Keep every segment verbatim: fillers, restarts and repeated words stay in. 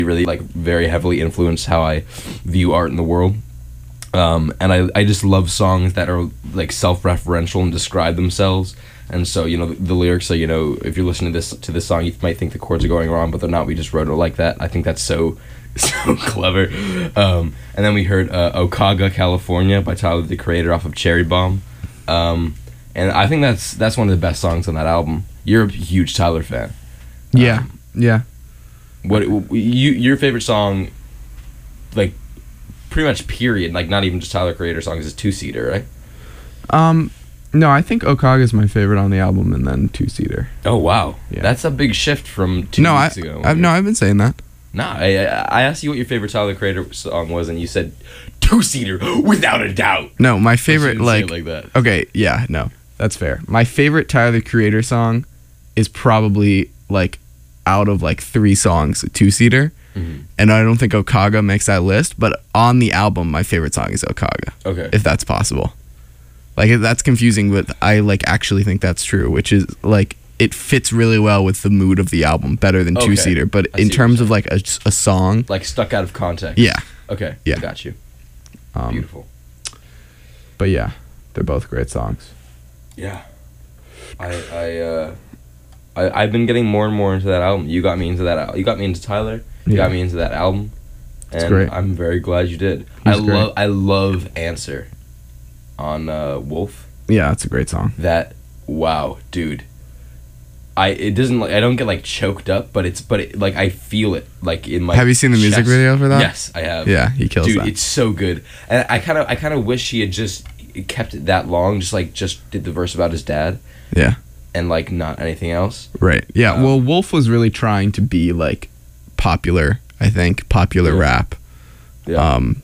really like very heavily influenced how I view art in the world. Um, and I, I just love songs that are like self-referential and describe themselves. And so, you know, the, the lyrics are, you know, if you're listening to this to this song, you might think the chords are going wrong, but they're not. We just wrote it like that. I think that's so so clever. Um, and then we heard uh, Okaga, California by Tyler, the Creator, off of Cherry Bomb. Um, and I think that's that's one of the best songs on that album. You're a huge Tyler fan. Yeah, Um, yeah. What you your favorite song, like, pretty much period, like not even just Tyler Creator songs, is Two Seater, right? Um, no, I think Okaga is my favorite on the album, and then Two Seater. Oh wow, Yeah. that's a big shift from two No, I, weeks ago. I've no, I've been saying that. Nah, I I asked you what your favorite Tyler Creator song was, and you said Two Seater without a doubt. No, my But you favorite, didn't say like, it like that. okay, yeah, no, that's fair. My favorite Tyler the Creator song is probably like out of like three songs, a Two Seater, Mm-hmm. and I don't think Okaga makes that list. But on the album, my favorite song is Okaga. Okay. If that's possible. Like, that's confusing, but I like actually think that's true, which is like it fits really well with the mood of the album, better than Okay. Two Seater. But I see in what terms you're of like a, a song, Like stuck out of context. yeah, Okay. Yeah. Got you. um, Beautiful. but yeah, they're both great songs. Yeah. I I uh I I've been getting more and more into that album. You got me into that. Al- You got me into Tyler. You Yeah. got me into that album. And It's great. I'm very glad you did. He's I great. love I love Answer on uh, Wolf. Yeah, that's a great song. That wow, dude. I it doesn't like I don't get like choked up, but it's but it, like I feel it like in my. Have you seen the music chest. video for that? Yes, I have. Yeah, he kills Dude, that. it's so good, and I kind of I kind of wish he had just kept it that long, just like just did the verse about his dad, Yeah, and like not anything else. right. Yeah, Um, well, Wolf was really trying to be like popular, I think, popular Yeah. rap. Yeah. Um,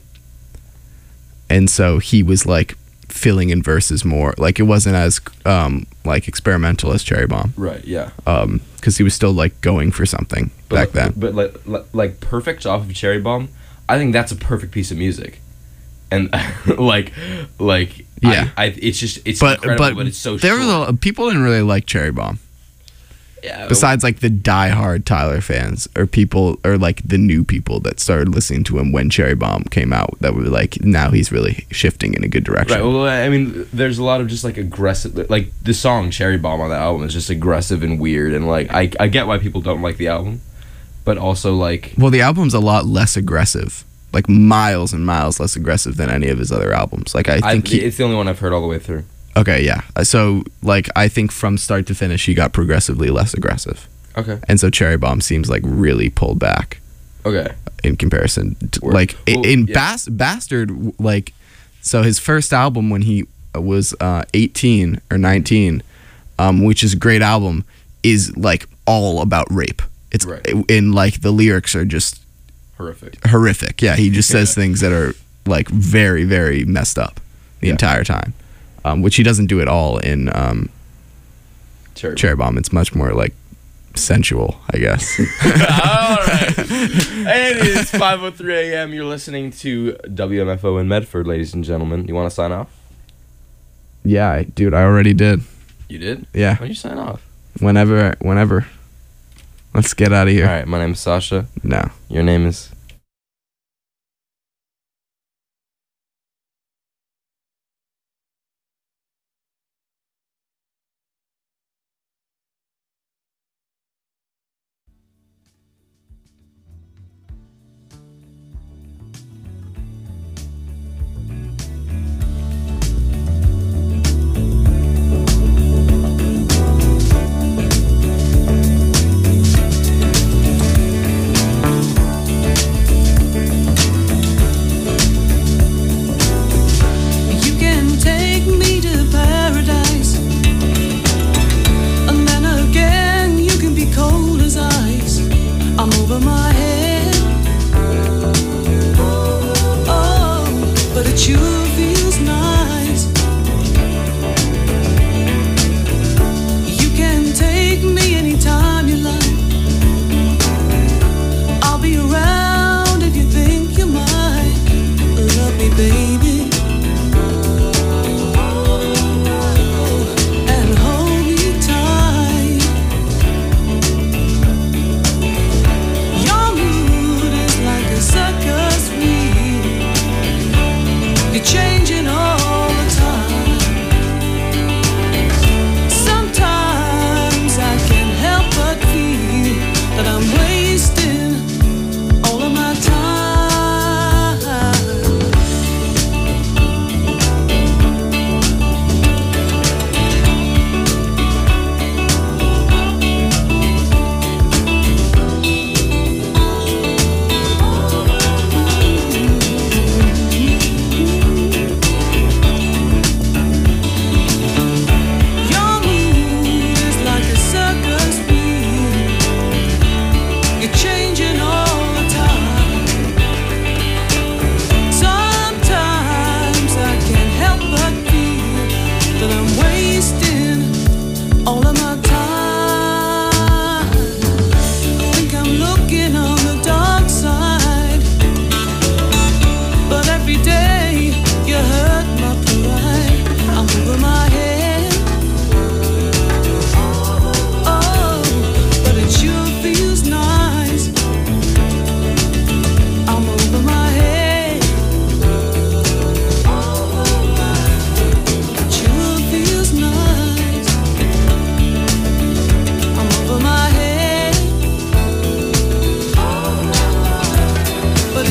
and so he was like filling in verses more. Like, it wasn't as um like experimental as Cherry Bomb. Right. Yeah. Um, because he was still like going for something But, back then. But like, like like Perfect off of Cherry Bomb, I think that's a perfect piece of music, and like like Yeah. I, I it's just it's But incredible, but, but, it's so there short. was a, people didn't really like Cherry Bomb. yeah, Besides like the diehard Tyler fans, or people, or like the new people that started listening to him when Cherry Bomb came out, that were like, now he's really shifting in a good direction. Right. Well, I mean, there's a lot of just like aggressive, like the song "Cherry Bomb" on the album is just aggressive and weird, and like I I get why people don't like the album, but also like Well, the album's a lot less aggressive, like miles and miles less aggressive than any of his other albums. Like, I I, think he, it's the only one I've heard all the way through. okay, yeah. So like, I think from start to finish, he got progressively less aggressive, Okay. and so Cherry Bomb seems like really pulled back Okay. in comparison to, Word. like i- Well, in yeah. Bas- Bastard, w- like, so his first album when he was uh, eighteen or nineteen, um, which is a great album, is like all about rape. It's Right. in like the lyrics are just Horrific. horrific. Yeah, he just says Yeah. things that are like very, very messed up the Yeah. entire time, um, which he doesn't do at all in um, Cherry. Cherry Bomb. It's much more like sensual, I guess. All right. It is five oh three a.m. You're listening to W M F O in Medford, ladies and gentlemen. You want to sign off? Yeah, I- dude, I already did. You did? Yeah, Why don't you sign off? whenever, whenever. Let's get out of here. All right. My name is Sasha. No. Your name is.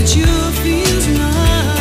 sure feels nice.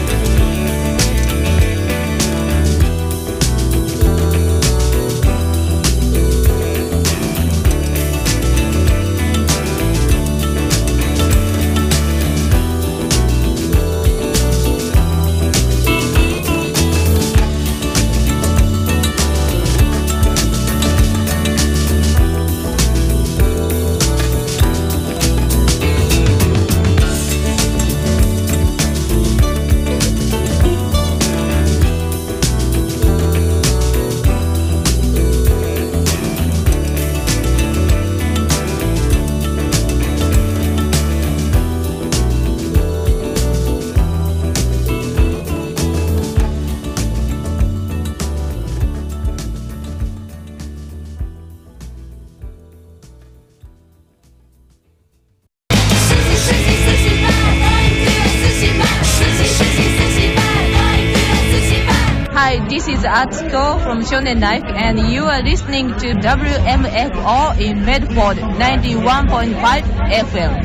Hi, this is Atsuko from Shonen Life, and you are listening to W M F O in Medford ninety-one point five F M.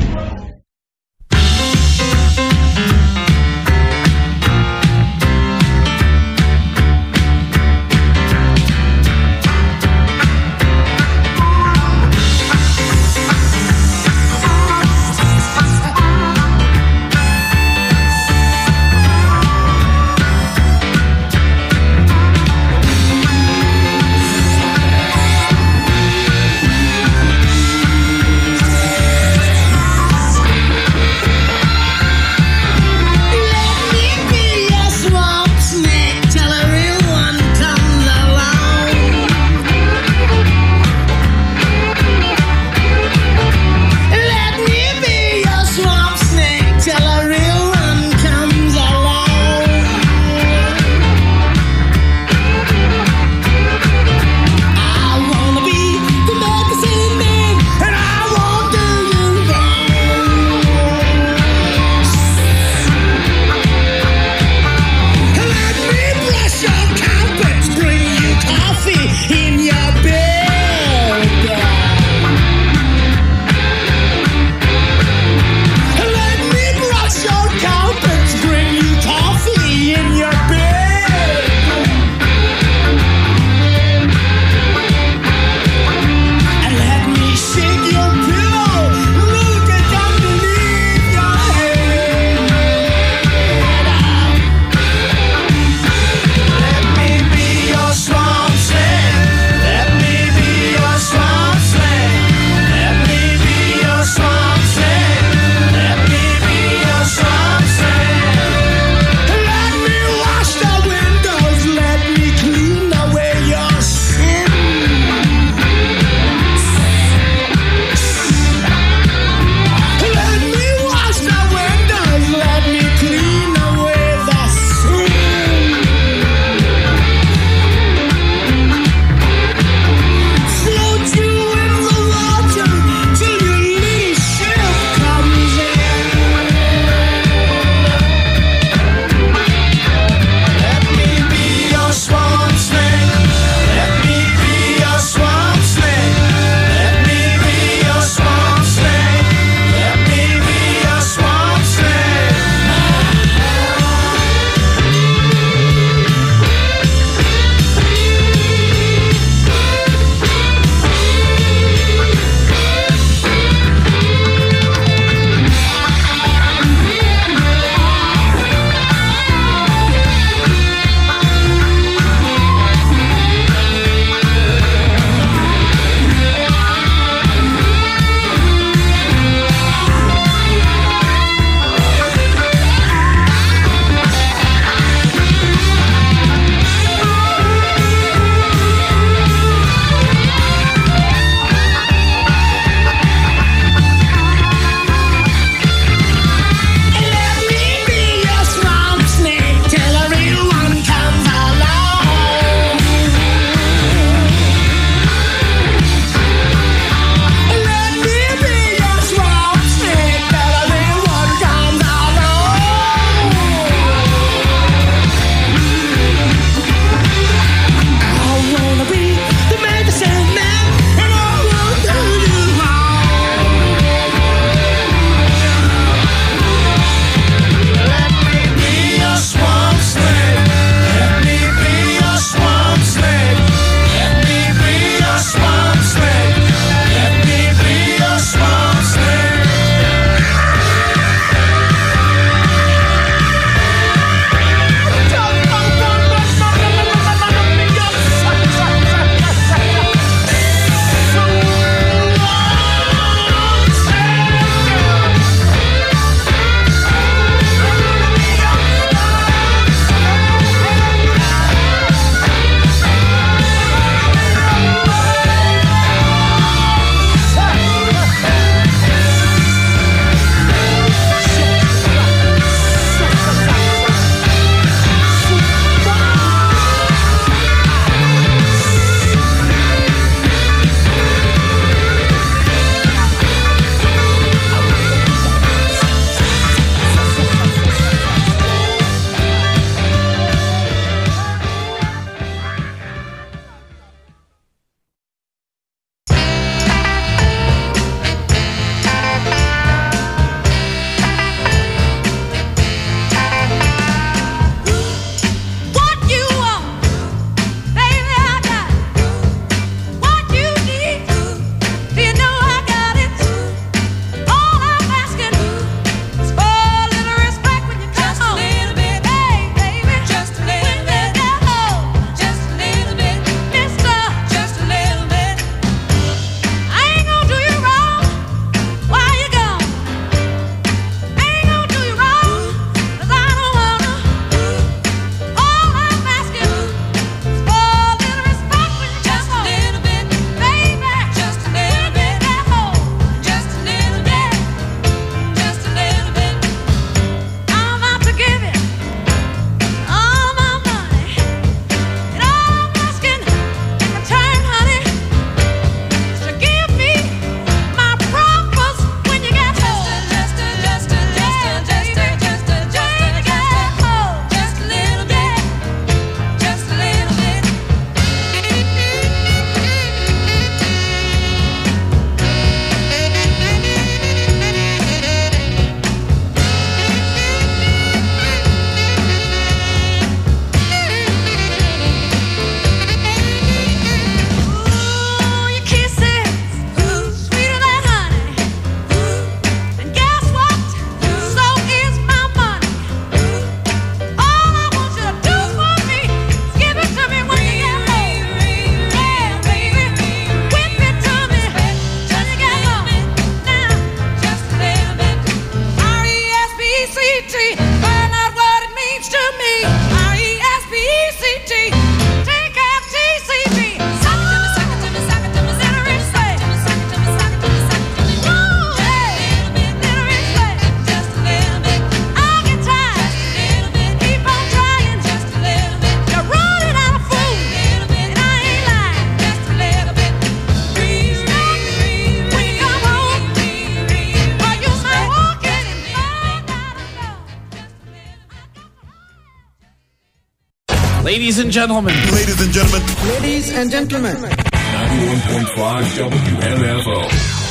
Ladies and gentlemen. Ladies and gentlemen. Ladies and gentlemen. ninety-one point five W M F O.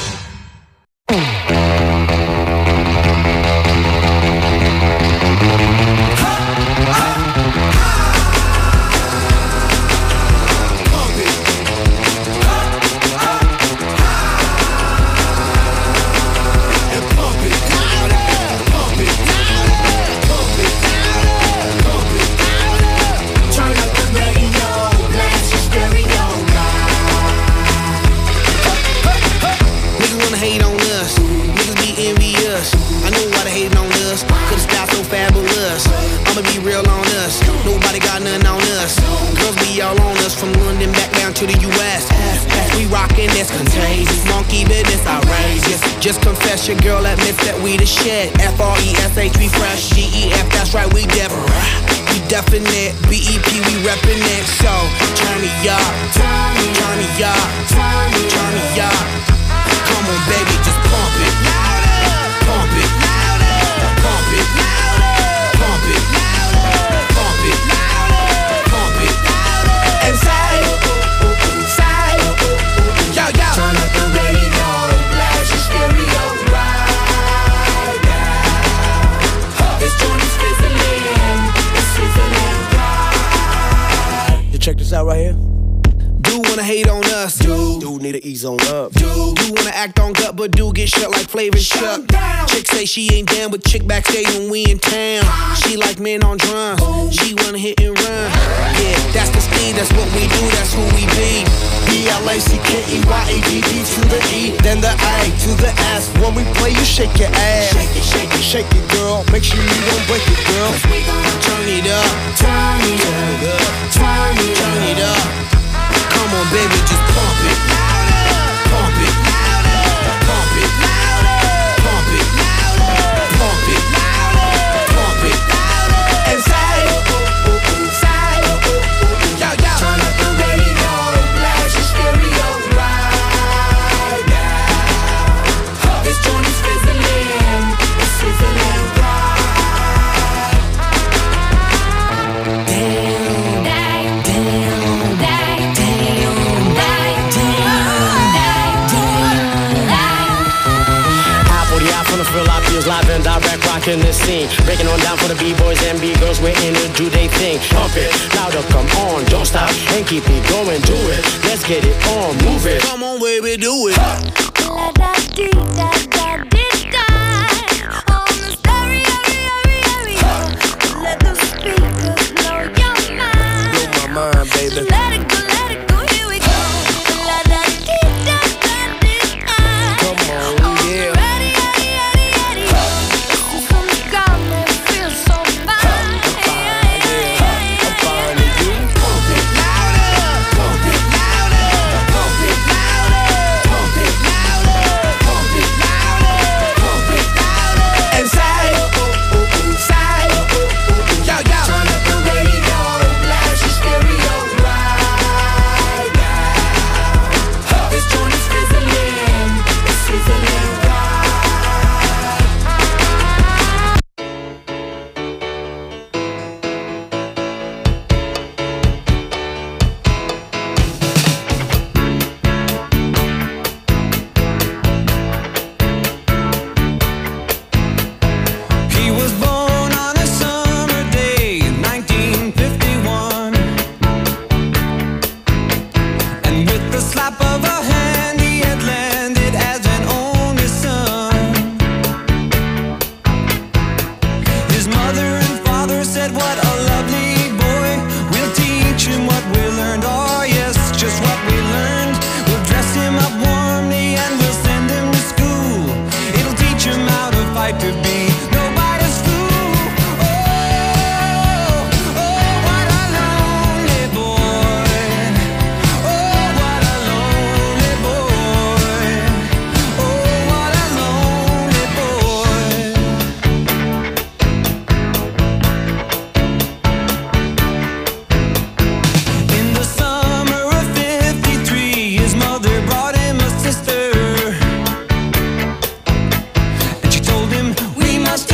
Just confess your girl admits that we the shit. F R E S H, we fresh. G E F, that's right, we def. We definite. B E P, we reppin' it. So, turn me up. Turn me up. Turn me up. Come on, baby, just pump it. Pump it. Pump it. Pump it. Pump it. Pump it. And say, say, yo, yo. Turn up the radio. Check this out right here. Do wanna hate on us. Do. Do need to ease on up. Do. Do wanna act on gut, but do get shut like Flavor Chuck. Chick say she ain't down with chick backstage when we in town. She like men on drums. She wanna hit and run. Yeah, that's the speed, that's what we do, that's who we be. B L A C K E Y A D D to the E, then the A to the S. When we play, you shake your ass. Shake it, shake it, shake it, girl. Make sure you don't break it, girl. We gon' turn it up, turn it up, turn it, turn it up. Come on, baby, just pump it, pump it, pump it, pump it, pump it, pump it, and say, say, yo, yo. Turn up the radio, blast your stereo right now. This joint is fizzling, it's sizzling right. Damn, damn, damn, damn, damn, damn. Apple the eye from the fill, I feels live and direct, rocking the scene. Breaking on down for the B-boys and B-girls, we're in to do they thing. Pump it, louder, come on, don't stop, and keep it going, do it. Let's get it on, move it. Come on, baby, do it. Let the speakers blow your mind. Blow my mind, baby. Let it go, let it go, here we go. La da dee da da dee da. Come on, yeah. Ready, ready, ready, ready. This is some got me feel so fine. I'm fine, yeah. I'm fine with you. Pump it louder, pump it louder, pump it louder, pump it louder, pump it louder, pump it louder, and say, say, yo, yo. Turn up the radio, blast your stereo right now. This joint is fizzling, it's sizzling right. He was born on a summer day in nineteen fifty-one, and with the slap of a hand he had landed as an only son. His mother and father said, what a lovely boy, we'll teach him what we learned. Oh yes, just what we learned. We'll dress him up warmly and we'll send him to school. It'll teach him how to fight to be nobody's fool. Oh, oh, what a lonely boy. Oh, what a lonely boy. Oh, what a lonely boy. In the summer of fifty-three, his mother brought him a sister, and she told him, we must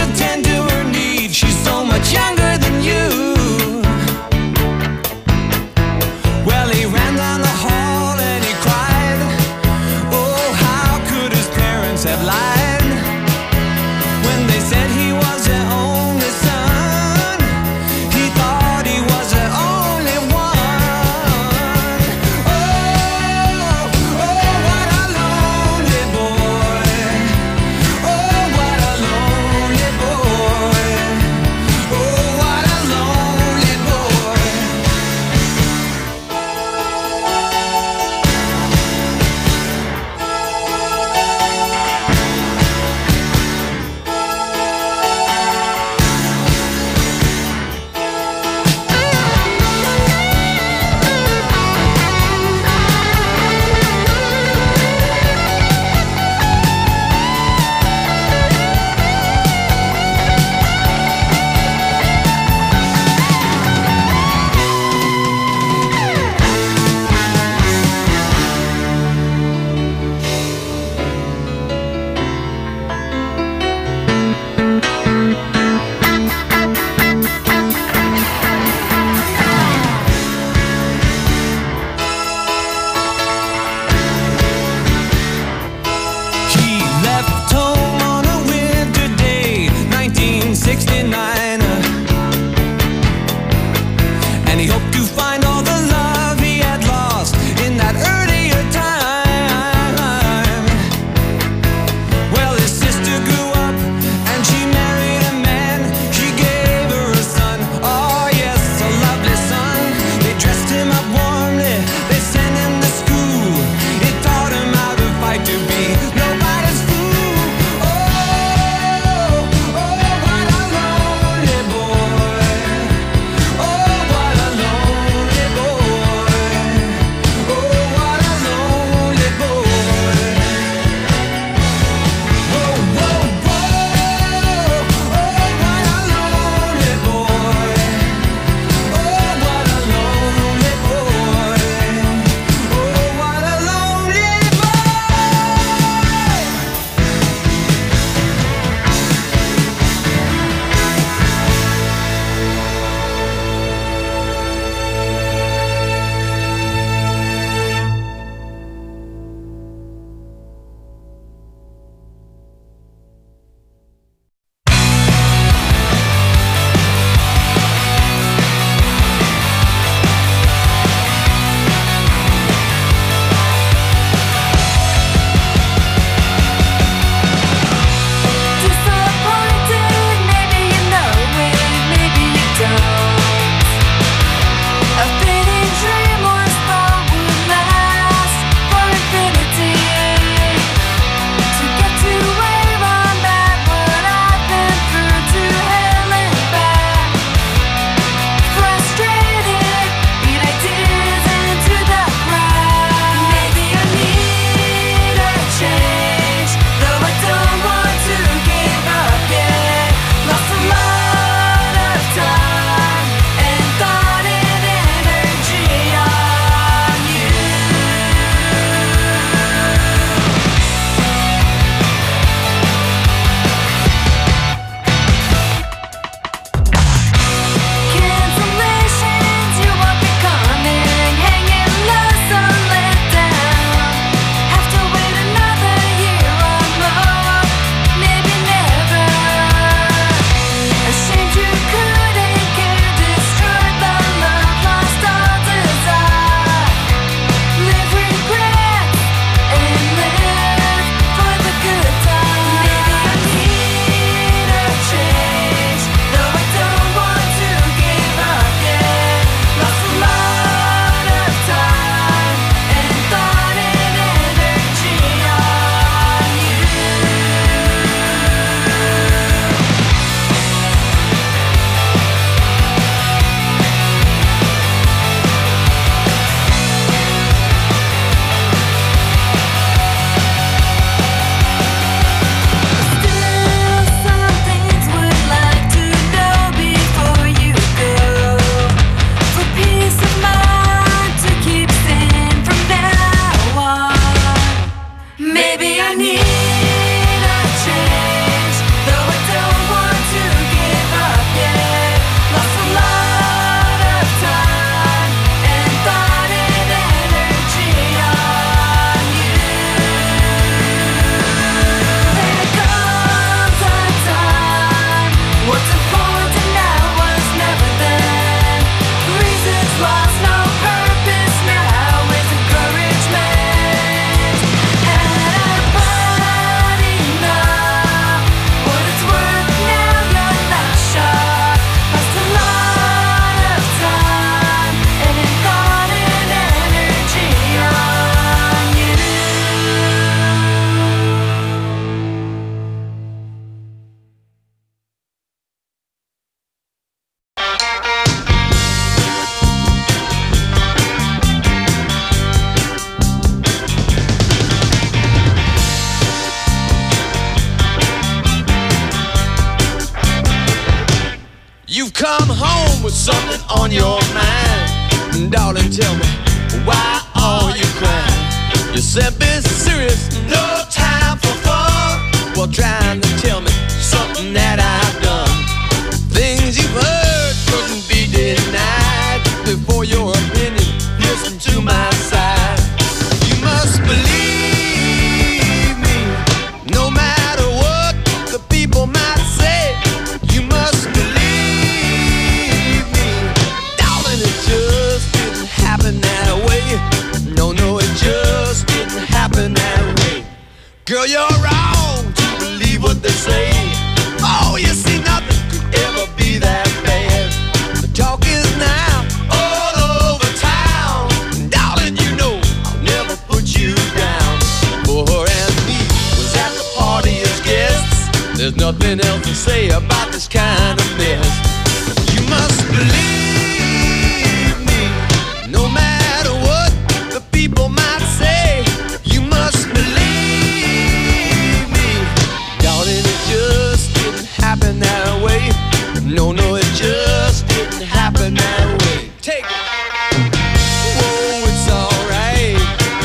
come home with something on your mind. Darling, tell me, why are you crying? You said be serious, no time for fun. Well, trying to tell me something that I've done. Things you've heard couldn't be denied. Before your opinion, listen to my side. You must believe me, no matter what the people might say. You must believe me, darling, it just didn't happen that way. No, no, it just didn't happen that way. Girl, you're wrong to believe what they say. Oh, you see, nothing could ever be that bad. The talk is now all over town. Darling, you know I'll never put you down. For her and me was at the party as guests. There's nothing else to say about this kind of mess. You must believe me, no matter what the people might say. You must believe me, darling, it just didn't happen that way. No, no, it just didn't happen that way. Take it. Whoa, it's alright.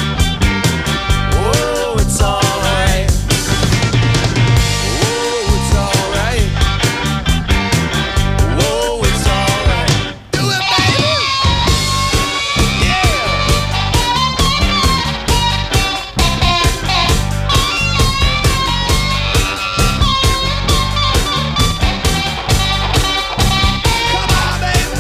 Whoa, it's alright. Whoa, it's alright. Whoa, it's alright. Do it, baby. Yeah. Come on, baby.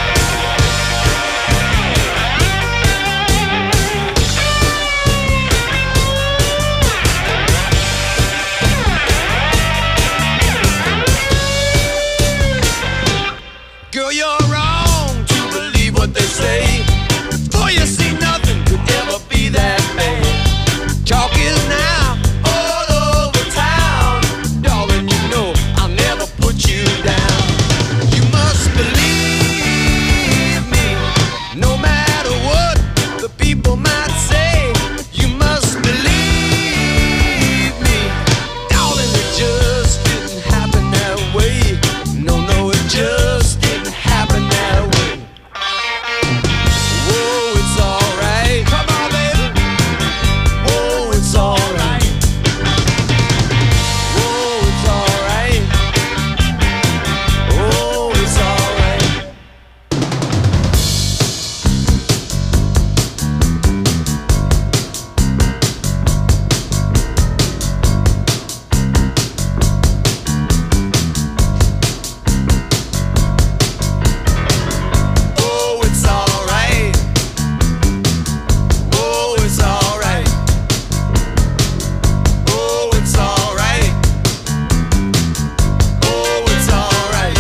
Girl, you're wrong to believe what they say. For you see, nothing could ever be that bad. Talk is now all over town. Darling, you know I'll never put you down. You must believe me, no matter what the people might say. You must believe me, darling, it just didn't happen that way. No, no, it just didn't happen that way. Whoa, it's alright. Come on, baby. Whoa, it's alright. Whoa, it's alright. Whoa, it's alright. Oh, it's alright. Oh, it's alright. Oh, it's alright. Oh, it's alright.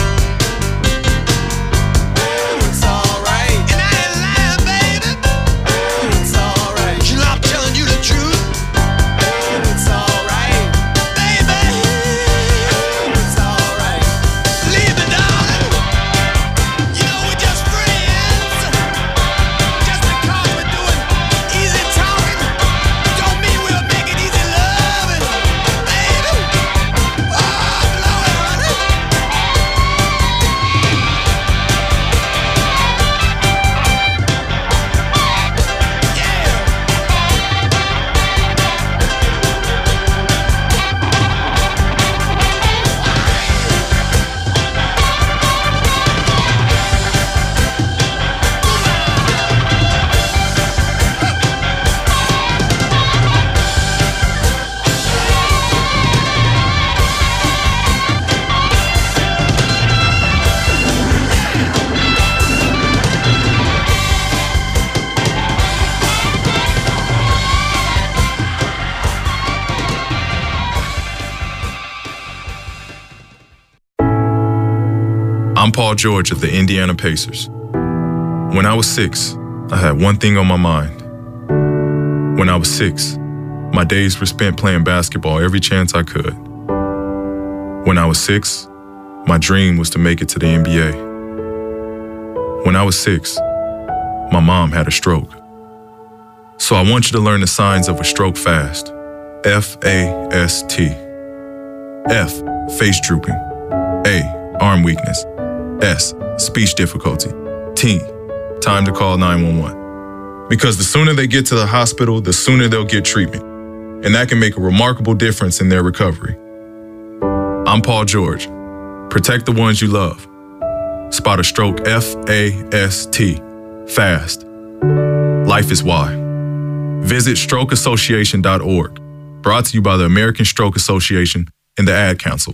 Oh, it's alright. And I ain't lying, baby. Oh, it's alright. You know I'm telling you the truth. Oh, it's alright. Baby. Oh, it's alright. Leave me, darling. You know we're just friends. Just because we're doing easy talking, don't mean we'll make it easy loving, baby. Oh, blow it, honey. I'm Paul George of the Indiana Pacers. When I was six, I had one thing on my mind. When I was six, my days were spent playing basketball every chance I could. When I was six, my dream was to make it to the N B A. When I was six, my mom had a stroke. So I want you to learn the signs of a stroke fast. F A S T. F, face drooping. A, arm weakness. S, speech difficulty. T, time to call nine one one. Because the sooner they get to the hospital, the sooner they'll get treatment. And that can make a remarkable difference in their recovery. I'm Paul George. Protect the ones you love. Spot a stroke F A S T. Fast. Life is why. Visit stroke association dot org. Brought to you by the American Stroke Association and the Ad Council.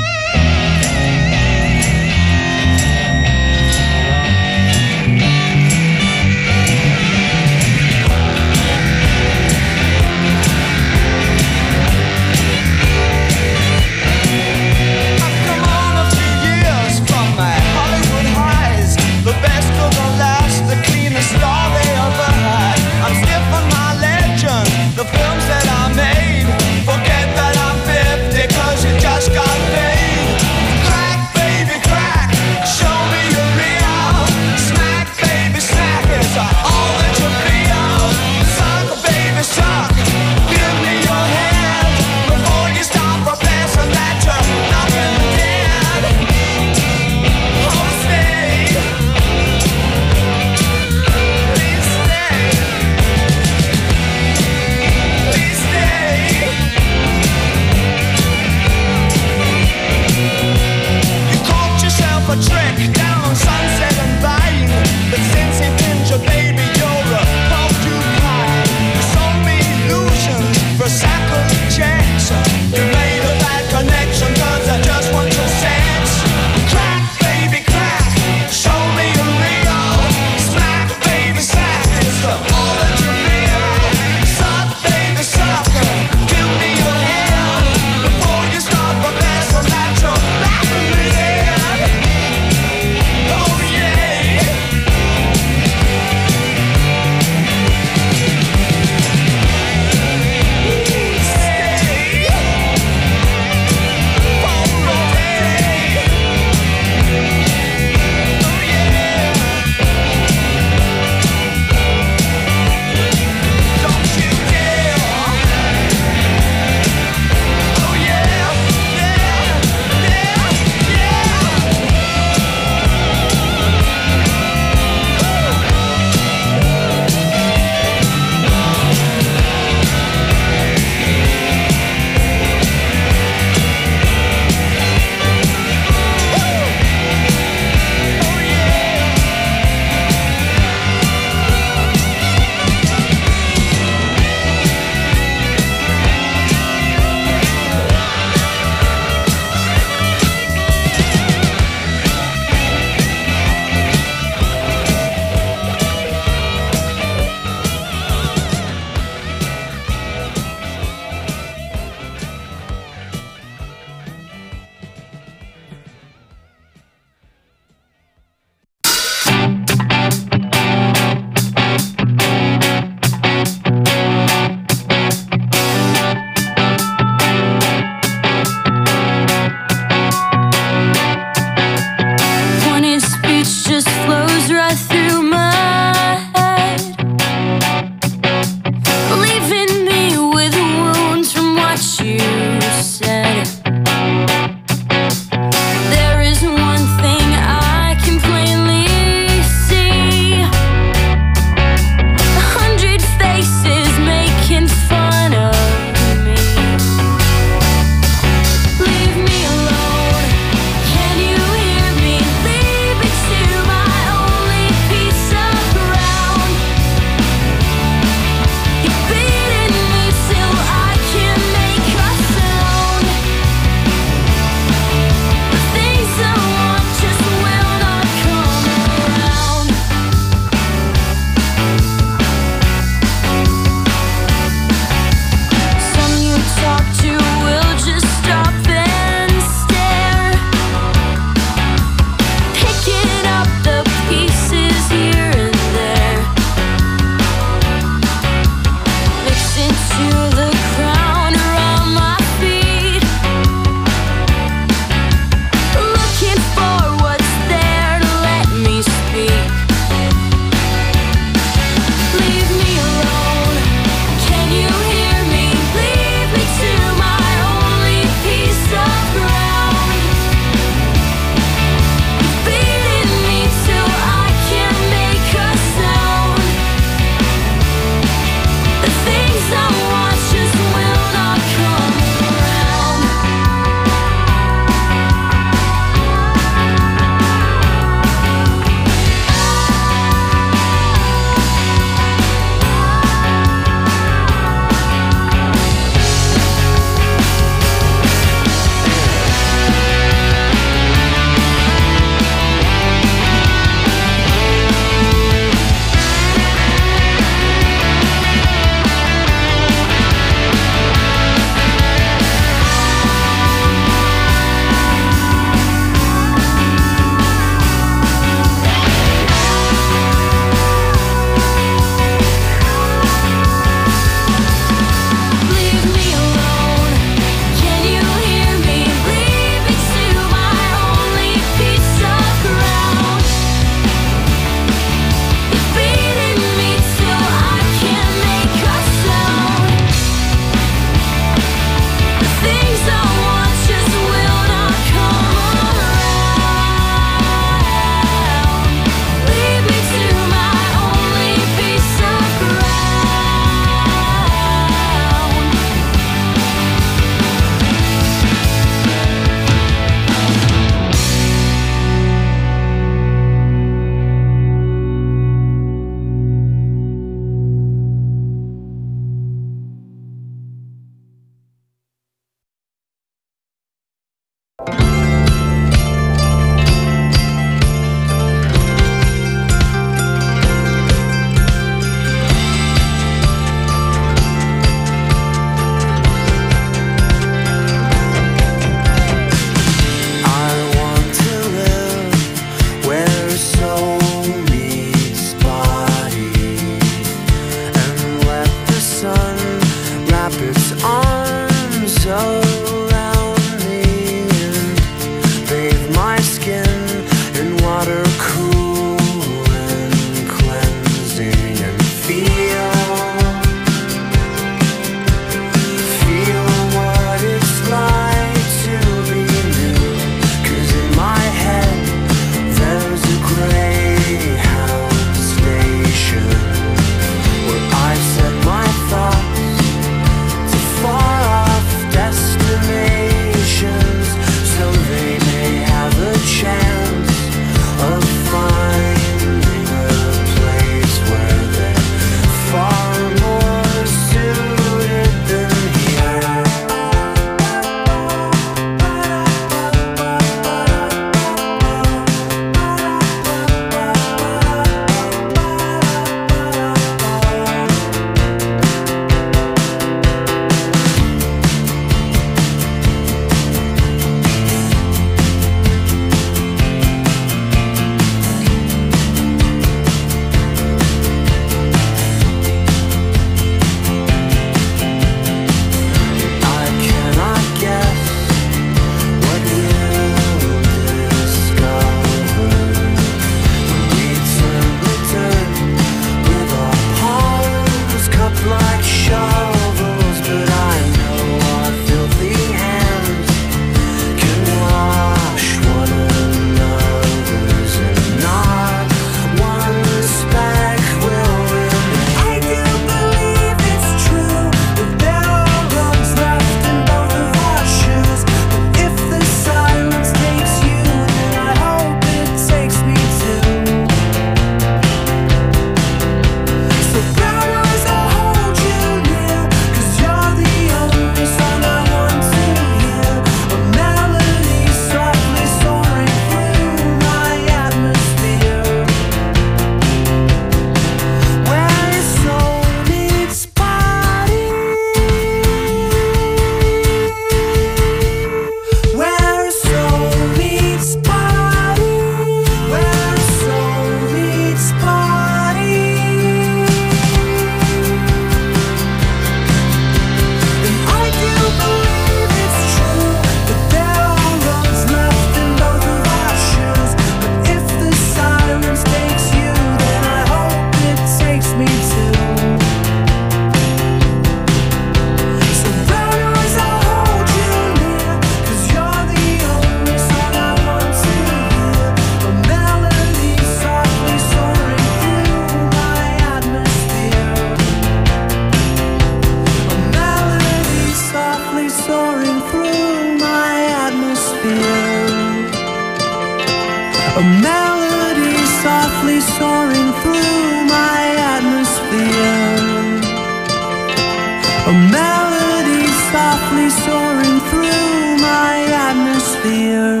a melody softly soaring through my atmosphere.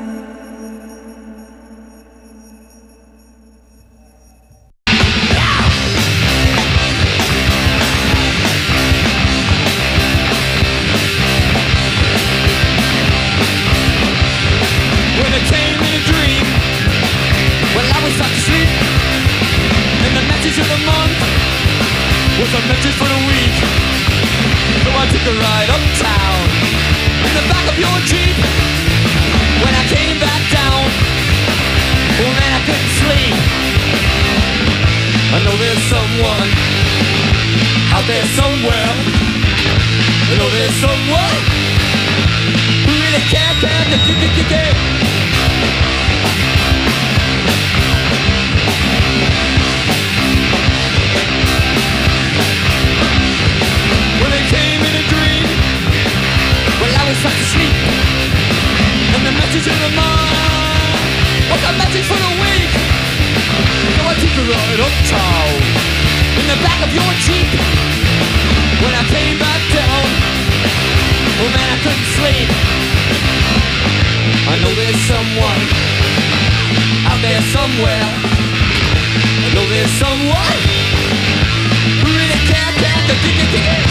When it came in a dream, well, I was sound asleep, and the message of the month was a message for the week. So I took a ride uptown in the back of your Jeep. When I came back down, oh man, I couldn't sleep. I know there's someone out there somewhere. I know there's someone who really can't, can't, can't, can't, can't. When it came in a dream, well, I was fast asleep, and the message of the mind was a message for the weak. So I took a ride uptown in the back of your Jeep. When I came back down, oh man, I couldn't sleep. I know there's someone out there somewhere. I know there's someone who really can't, can't, can't, can't, can't.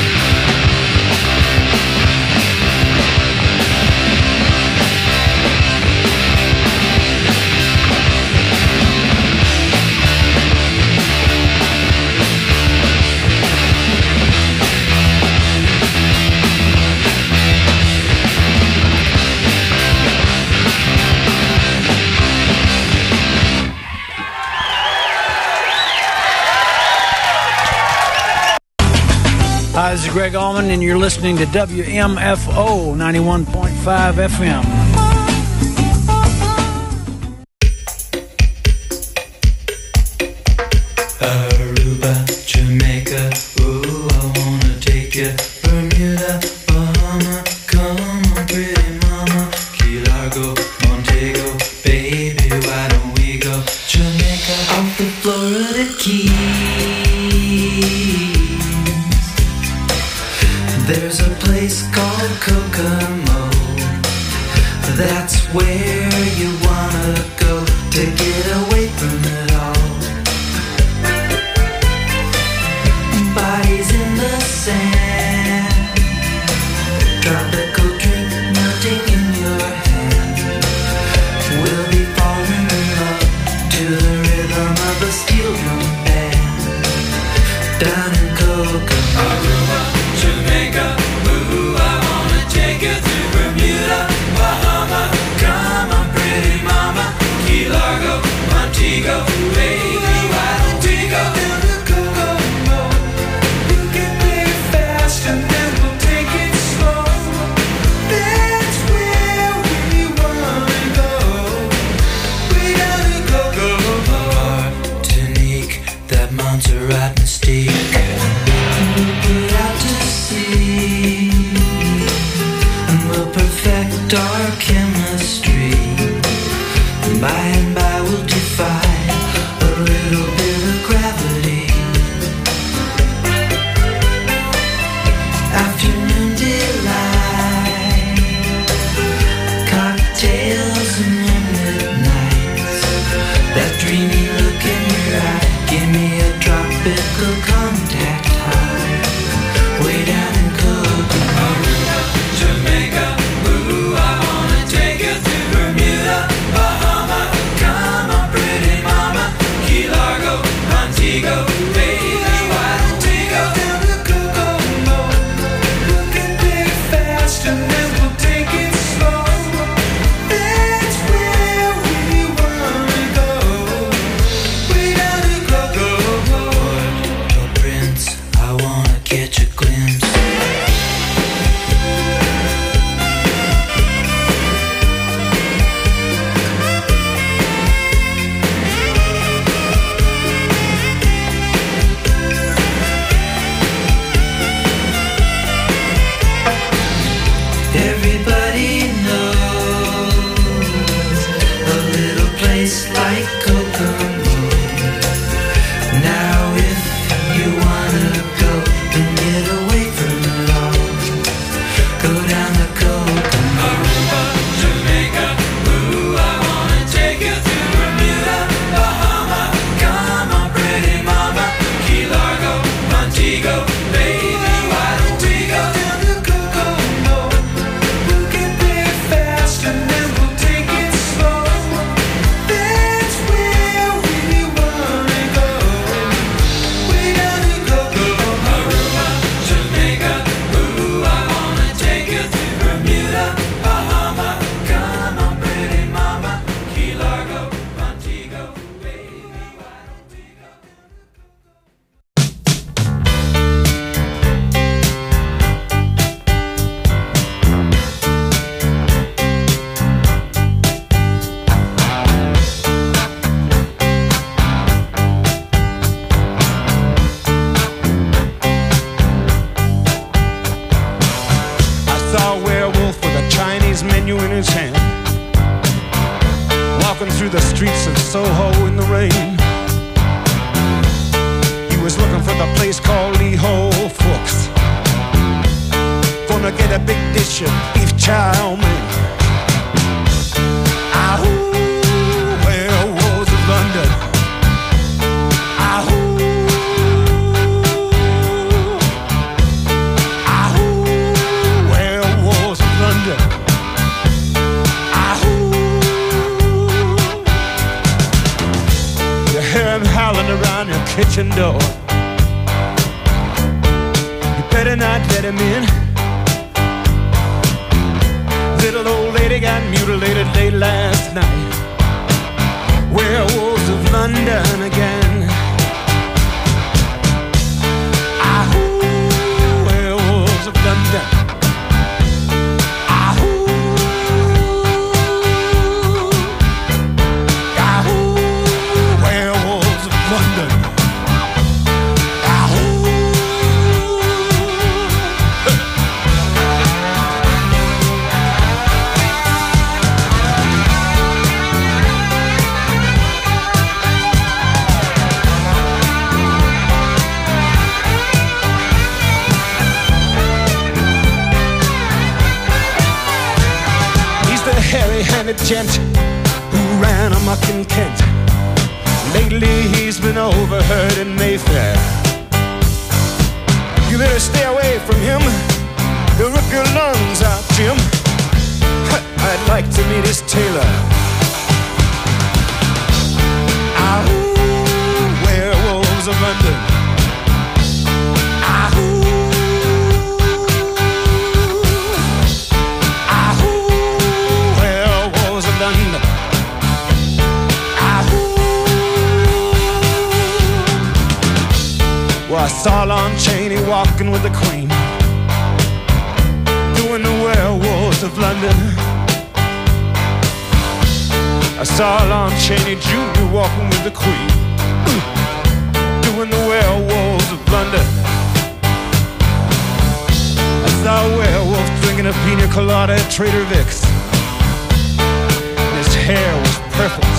Hi, this is Greg Allman, and you're listening to W M F O ninety-one point five F M. Aruba, Jamaica, ooh, I wanna take you. Bermuda, Bahama, come on, pretty mama. Key Largo, Montego, baby, why don't we go? Jamaica, off the Florida Keys. There's a place called Kokomo. That's where you wanna go to get away from it all. Bodies in the sand, tropical drink melting in your hand. We'll be falling in love to the rhythm of a steel drum band. Down in Kokomo, Aruba, Jamaica, ooh, I wanna take you to Bermuda, Bahama, come on, pretty mama. Key Largo, Montego, baby, why don't we go down to Kokomo? You can play fast and then we'll take it slow. That's where we wanna go. Way down to Kokomo. Martinique, that Montserrat mystique. We'll put out to sea, and we'll perfect our chemistry. By and by we'll defy a little bit of gravity. Afternoon delight, cocktails and moonlit nights. That dreamy look in your eye, give me a tropical contact high. Way down in Kokomo, Jamaica, ooh, I wanna take you to Bermuda, Bahama, come on, pretty mama. Key Largo, Montego, baby, why don't we go down to Kokomo? You can play fast and then we'll take it slow. That's where we wanna go. Way down to Kokomo. Puerto Prince, I wanna catch a glimpse. Everybody knows a little place like Kokomo. Now if you wanna go and get away through the streets of Soho in the rain. He was looking for the place called Lee Ho Fooks. Gonna get a big dish of beef chow mein. Ahoo, werewolves of London. Ahoo. Howling around your kitchen door. You better not let him in. Little old lady got mutilated late last night. Werewolves of London again. Ahoo, werewolves of London. Hairy-handed gent who ran amok in Kent. Lately he's been overheard in Mayfair. You better stay away from him. He'll rip your lungs out, Jim. I'd like to meet his tailor. Ahoo, werewolves of London. Ahoo. London. Well, I saw Lon Chaney walking with the Queen, doing the werewolves of London. I saw Lon Chaney Junior walking with the Queen, doing the werewolves of London. I saw a werewolf drinking a pina colada at Trader Vic's. His hair was perfect.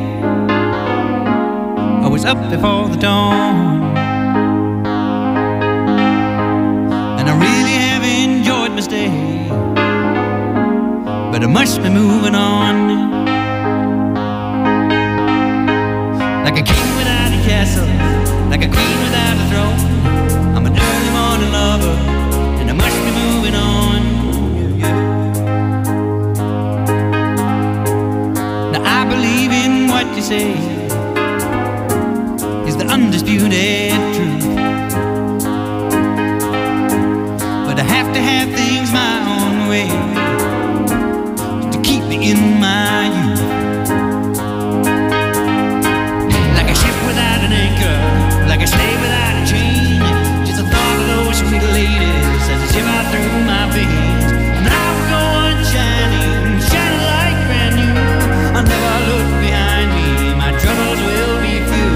I was up before the dawn, and I really have enjoyed my stay, but I must be moving on. Like a king without a castle, like a queen without a throne, I'm an early morning lover, and I must be moving on. Yeah, yeah. Now I believe in what you say is the undisputed truth, but I have to have things my own way to keep me in my youth. Like a ship without an anchor, like a slave without a chain, just the thought of those sweet ladies as they shiver through my veins. And I will go on shining, shining like brand new. I'll never look behind me, my troubles will be few.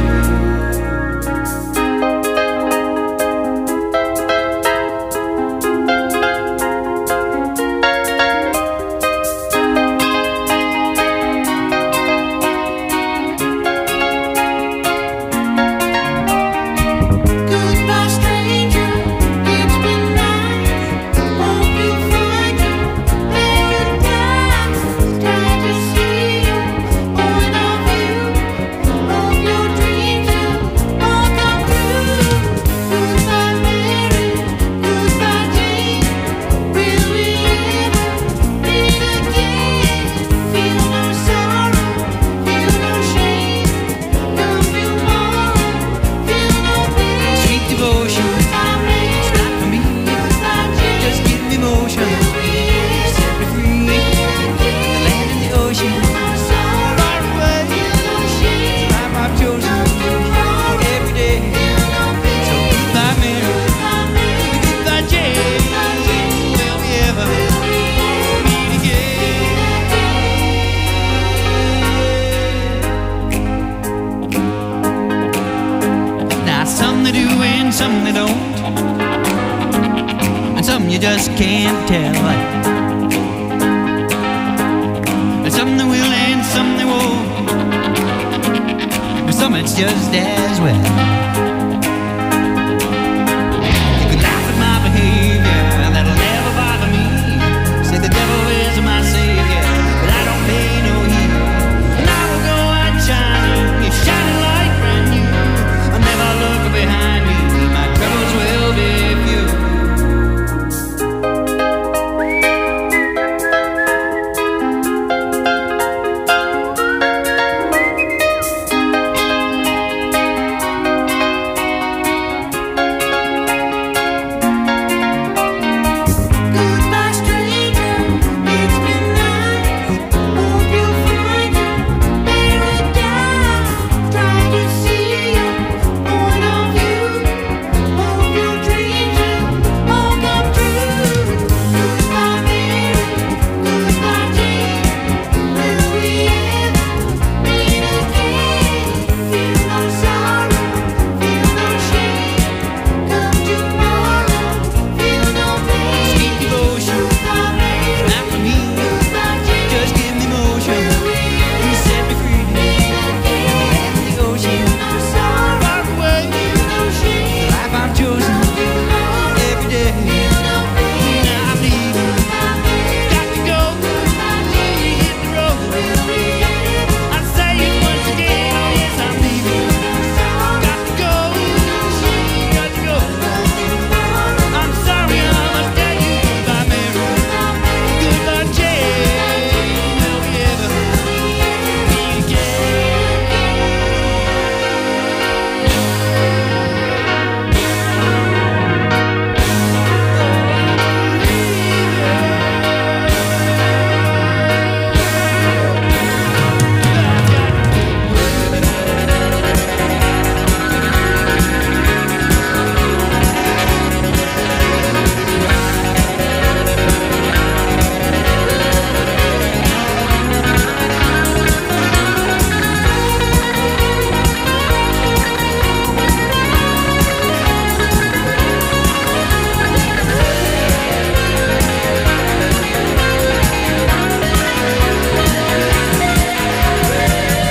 Some they don't, and some you just can't tell. And some they will and some they won't, and some it's just as well.